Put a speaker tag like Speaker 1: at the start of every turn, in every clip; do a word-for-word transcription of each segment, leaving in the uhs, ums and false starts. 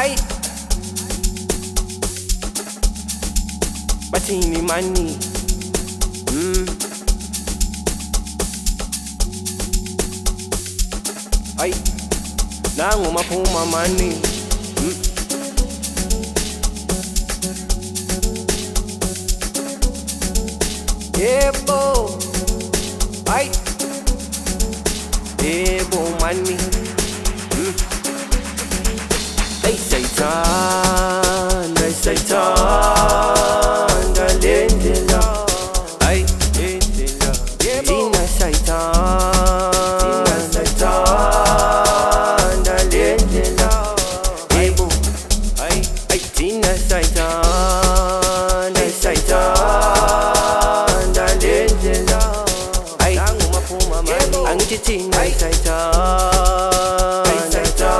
Speaker 1: Ay, bathini mani. Mm. Ay, nangu maphuma mani. Mm. Yebo. Ay, yebo mani. Mm. Ay, Satan, ay Satan, dalendela. Ay, dalendela. Ina Satan, ina Satan, dalendela. Yebo. Ay, ay, ina Satan, ay Satan, dalendela. Ay, nangu maphuma mani. Angithi thina ay Satan, ay Satan.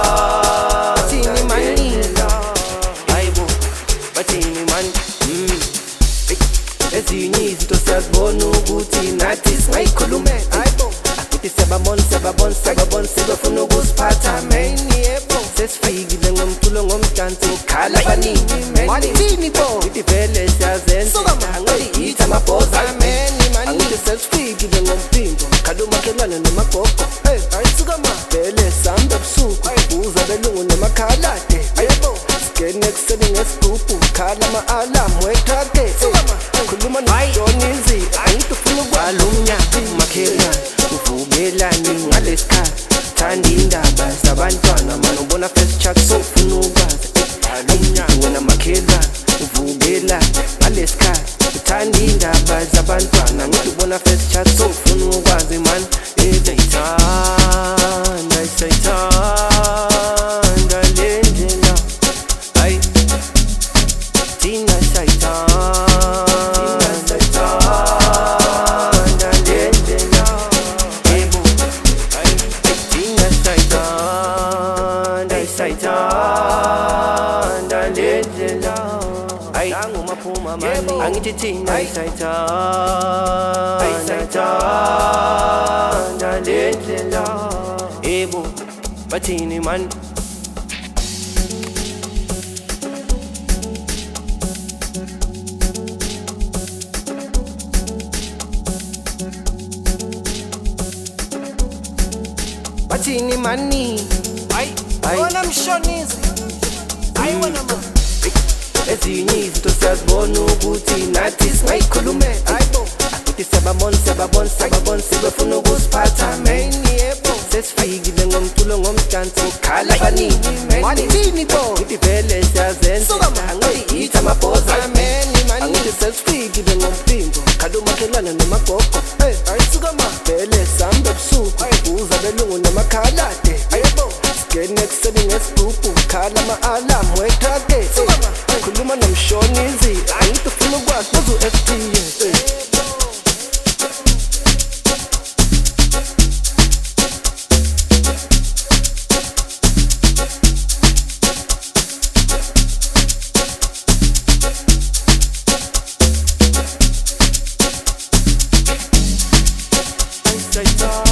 Speaker 1: Ezinye izinto siyazibona ukuthi nathi singayikhuluma. Akuthi siyababona siyababona siyababona sebafuna ukusiphatha man. Yebo, sesifikile ngomculo ngomdanso ukhala abaningi man. Walithini bo ithi vele siyazenza angathi yithi amabhoza man. Angithi sesifikile ngompimbo khala umakhelwane namagogo. Hey, ayisuka ma vele sihamba ebusuku uza belungu namakhalade. Yebo, singene ekuseni ngesigubhu khala ama-alarm wetrake. Khuluma noJonizi angithi ufuna ukwalumnya umakhelwane uvumelani ngalesikhathi thanda indaba zabantwana manje ubona first chat so ufuna ukwazi alumnya wena makhelwane uvumelani ngalesikhathi uthanda indaba zabantwana ngithi ubona first chat so ufuna ukwazi man. Ezayithanda isayithanda lendlela. Ay, thina sayithanda sayithanda lendlela. Yebo, ay, thina sayithanda sayithanda lendlela. Ay, nangu maphuma mani. Angithi thina sayithanda sayithanda lendlela. Yebo, bathini man. Bathini mani. Ay, wona mshonizi. Ay wona ma. Ezinye izinto siyazibona ukuthi nathi singayikhuluma. Hayibo, akuthi siyababona siyababona siyababona sebafuna ukusiphatha man. Yebo, sesifikile ngomculo ngomdanso ukhala abaningi man. Walithini bo ithi vele siyazenza angathi yithi amabhoza man. Angithi sesifikile ngompimbo khala umakhelwane namagogo. Hey, ayisuka ma vele sihamba ebusuku uza belungu namakhalade. Yebo, singene ekuseni ngesigubhu khala ama-alarm wetrake. Khuluma nomshonizi angithi ufuna ukwazi uzu F T. Say